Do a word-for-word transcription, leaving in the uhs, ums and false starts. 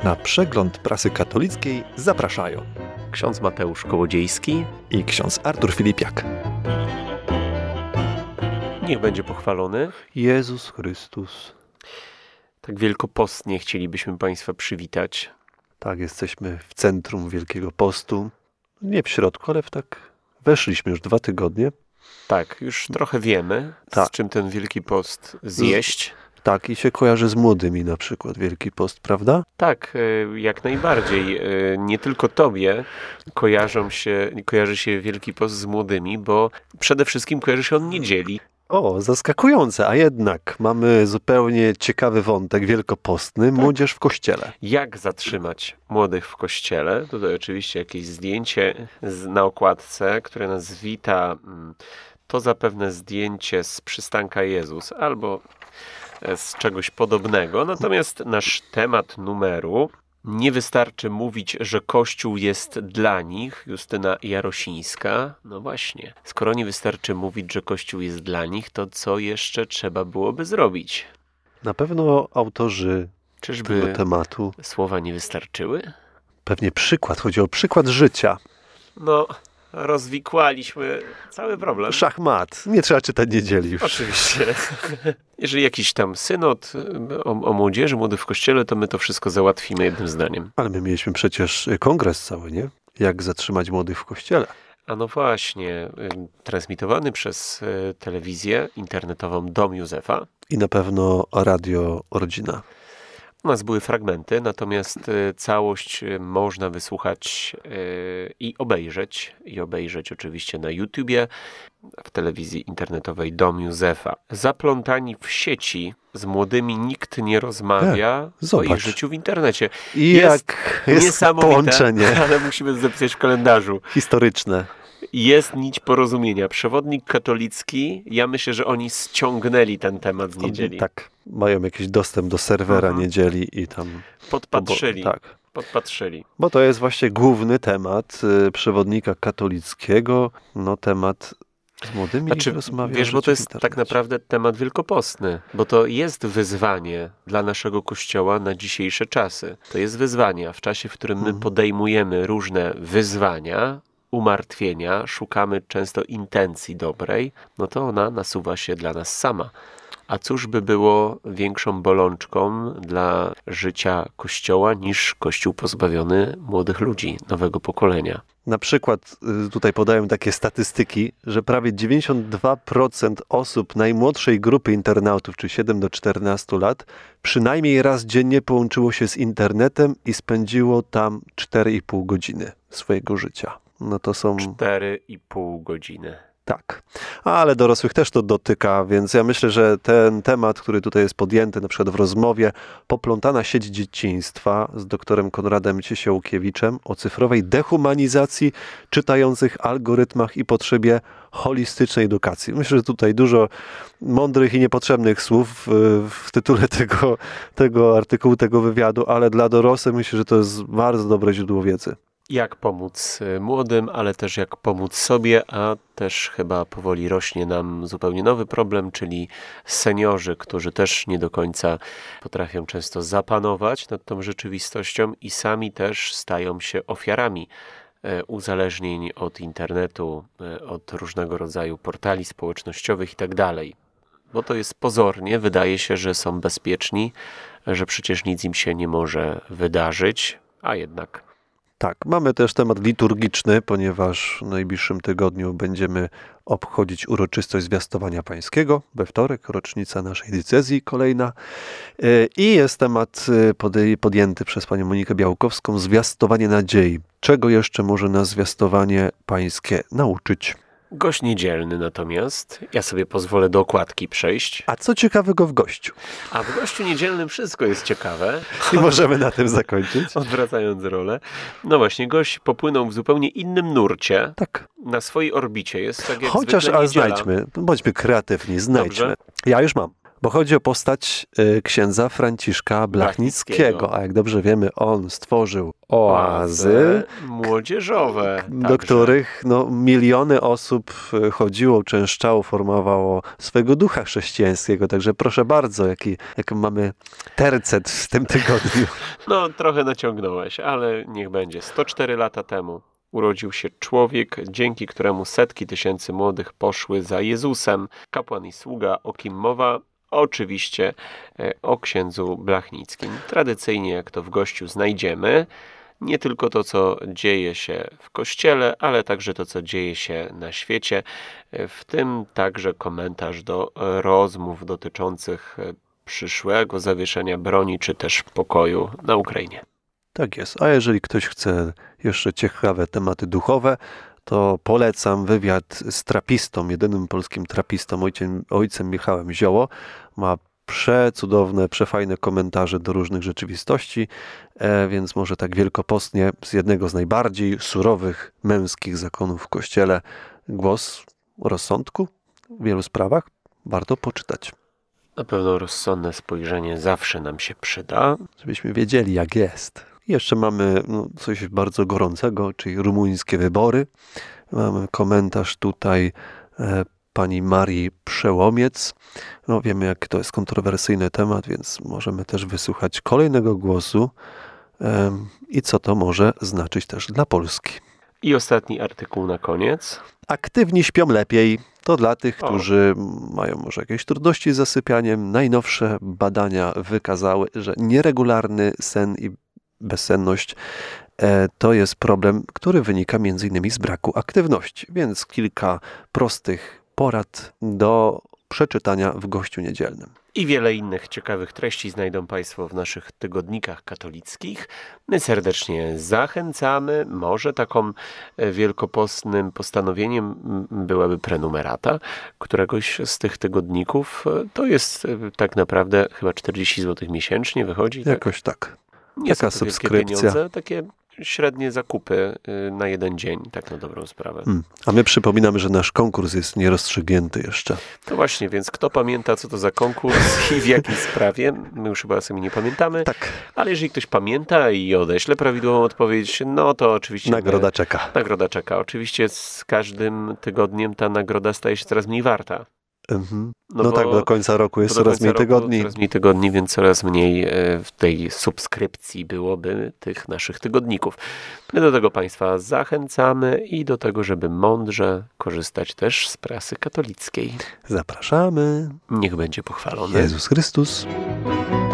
Na przegląd prasy katolickiej zapraszają ksiądz Mateusz Kołodziejski i ksiądz Artur Filipiak. Niech będzie pochwalony Jezus Chrystus. Tak wielkopostnie chcielibyśmy Państwa przywitać. Tak, jesteśmy w centrum Wielkiego Postu. Nie w środku, ale w tak weszliśmy już dwa tygodnie. Tak, już trochę wiemy, tak. z czym ten Wielki Post zjeść. Tak, i się kojarzy z młodymi na przykład Wielki Post, prawda? Tak, jak najbardziej. Nie tylko tobie kojarzą się, kojarzy się Wielki Post z młodymi, bo przede wszystkim kojarzy się on niedzieli. O, zaskakujące, a jednak mamy zupełnie ciekawy wątek wielkopostny, tak. Młodzież w kościele. Jak zatrzymać młodych w kościele? Tutaj oczywiście jakieś zdjęcie na okładce, które nas wita. To zapewne zdjęcie z przystanka Jezus albo z czegoś podobnego. Natomiast nasz temat numeru: nie wystarczy mówić, że Kościół jest dla nich. Justyna Jarosińska. No właśnie. Skoro nie wystarczy mówić, że Kościół jest dla nich, to co jeszcze trzeba byłoby zrobić? Na pewno autorzy Czyżby tego tematu słowa nie wystarczyły? Pewnie przykład. Chodzi o przykład życia. No, rozwikłaliśmy cały problem. Szachmat. Nie trzeba czytać niedzieli już. Oczywiście. Jeżeli jakiś tam synod o, o młodzieży, młodych w kościele, to my to wszystko załatwimy jednym zdaniem. Ale my mieliśmy przecież kongres cały, nie? Jak zatrzymać młodych w kościele. A no właśnie, transmitowany przez telewizję internetową Dom Józefa. I na pewno Radio Rodzina. U nas były fragmenty, natomiast całość można wysłuchać i obejrzeć. I obejrzeć oczywiście na YouTubie, w telewizji internetowej Dom Józefa. Zaplątani w sieci z młodymi nikt nie rozmawia e, o ich życiu w internecie. I jest jak jest niesamowite, połączenie. Ale musimy to zapisać w kalendarzu. Historyczne. Jest nić porozumienia. Przewodnik katolicki, ja myślę, że oni ściągnęli ten temat z niedzieli. Tak, mają jakiś dostęp do serwera mhm. niedzieli i tam... Podpatrzyli. Bo, tak. Podpatrzyli. Bo to jest właśnie główny temat y, przewodnika katolickiego, no temat z młodymi znaczy, rozmawiać. Wiesz, bo to jest tak naprawdę temat wielkopostny, bo to jest wyzwanie dla naszego Kościoła na dzisiejsze czasy. To jest wyzwanie, a w czasie, w którym my podejmujemy różne wyzwania, umartwienia, szukamy często intencji dobrej, no to ona nasuwa się dla nas sama. A cóż by było większą bolączką dla życia Kościoła niż Kościół pozbawiony młodych ludzi, nowego pokolenia? Na przykład tutaj podają takie statystyki, że prawie dziewięćdziesiąt dwa procent osób najmłodszej grupy internautów, czyli siedem do czternastu lat, przynajmniej raz dziennie połączyło się z internetem i spędziło tam cztery i pół godziny swojego życia. No to są... cztery i pół godziny. Tak, ale dorosłych też to dotyka, więc ja myślę, że ten temat, który tutaj jest podjęty na przykład w rozmowie Poplątana sieć dzieciństwa z doktorem Konradem Ciesiołkiewiczem o cyfrowej dehumanizacji, czytających algorytmach i potrzebie holistycznej edukacji. Myślę, że tutaj dużo mądrych i niepotrzebnych słów w tytule tego, tego artykułu, tego wywiadu, ale dla dorosłych myślę, że to jest bardzo dobre źródło wiedzy. Jak pomóc młodym, ale też jak pomóc sobie, a też chyba powoli rośnie nam zupełnie nowy problem, czyli seniorzy, którzy też nie do końca potrafią często zapanować nad tą rzeczywistością i sami też stają się ofiarami uzależnień od internetu, od różnego rodzaju portali społecznościowych i tak dalej. Bo to jest pozornie, wydaje się, że są bezpieczni, że przecież nic im się nie może wydarzyć, a jednak... Tak, mamy też temat liturgiczny, ponieważ w najbliższym tygodniu będziemy obchodzić uroczystość Zwiastowania Pańskiego. We wtorek rocznica naszej diecezji kolejna. I jest temat podjęty przez panią Monikę Białkowską, zwiastowanie nadziei. Czego jeszcze może nas zwiastowanie pańskie nauczyć? Gość niedzielny natomiast, ja sobie pozwolę do okładki przejść. A co ciekawego w gościu? A w gościu niedzielnym wszystko jest ciekawe. I możemy na tym zakończyć. Odwracając rolę. No właśnie, gość popłynął w zupełnie innym nurcie. Tak. Na swojej orbicie jest tak jak Chociaż, zwykle ale niedziela. znajdźmy, bądźmy kreatywni, znajdźmy. Dobrze. Ja już mam. Bo chodzi o postać y, księdza Franciszka Blachnickiego, Blachnickiego. a jak dobrze wiemy, on stworzył oazy, Oazy młodzieżowe. do także. których no, miliony osób y, chodziło, częszczało, formowało swojego ducha chrześcijańskiego. Także proszę bardzo, jaki, jaki mamy tercet w tym tygodniu. No, trochę naciągnąłeś, ale niech będzie. sto cztery lata temu urodził się człowiek, dzięki któremu setki tysięcy młodych poszły za Jezusem. Kapłan i sługa, o kim mowa? Oczywiście e, o księdzu Blachnickim. Tradycyjnie, jak to w gościu znajdziemy, nie tylko to, co dzieje się w kościele, ale także to, co dzieje się na świecie, e, w tym także komentarz do e, rozmów dotyczących e, przyszłego zawieszenia broni, czy też pokoju na Ukrainie. Tak jest. A jeżeli ktoś chce jeszcze ciekawe tematy duchowe, to polecam wywiad z trapistą, jedynym polskim trapistą, ojcem, ojcem Michałem Zioło. Ma przecudowne, przefajne komentarze do różnych rzeczywistości, e, więc może tak wielkopostnie z jednego z najbardziej surowych męskich zakonów w Kościele głos rozsądku w wielu sprawach warto poczytać, Na pewno rozsądne spojrzenie zawsze nam się przyda. żebyśmy wiedzieli, jak jest. I jeszcze mamy no, coś bardzo gorącego, czyli rumuńskie wybory. Mamy komentarz tutaj e, pani Marii Przełomiec. No, wiemy, jak to jest kontrowersyjny temat, więc możemy też wysłuchać kolejnego głosu e, i co to może znaczyć też dla Polski. I ostatni artykuł na koniec. Aktywni śpią lepiej. To dla tych, O. którzy mają może jakieś trudności z zasypianiem. Najnowsze badania wykazały, że nieregularny sen i bezsenność e, to jest problem, który wynika między innymi z braku aktywności. Więc kilka prostych porad do przeczytania w Gościu Niedzielnym. I wiele innych ciekawych treści znajdą Państwo w naszych tygodnikach katolickich. My serdecznie zachęcamy. Może taką e, wielkopostnym postanowieniem m, byłaby prenumerata któregoś z tych tygodników. E, To jest e, tak naprawdę chyba czterdzieści złotych miesięcznie wychodzi. Tak? Jakoś tak. Nie taka są to wielkie subskrypcja. pieniądze, takie średnie zakupy y, na jeden dzień, tak na dobrą sprawę. Hmm. A my przypominamy, że nasz konkurs jest nierozstrzygnięty jeszcze. To właśnie, więc kto pamięta, co to za konkurs i w jakiej sprawie? My już chyba sami nie pamiętamy, Tak, ale jeżeli ktoś pamięta i odeśle prawidłową odpowiedź, no to oczywiście... nagroda czeka. Nagroda czeka. Oczywiście z każdym tygodniem ta nagroda staje się coraz mniej warta. Mhm. No No, bo- tak, do końca roku jest Bo do coraz końca mniej roku tygodni. Coraz mniej tygodni, więc coraz mniej e, w tej subskrypcji byłoby tych naszych tygodników. My do tego Państwa zachęcamy i do tego, żeby mądrze korzystać też z prasy katolickiej. Zapraszamy. Niech będzie pochwalony Jezus Chrystus.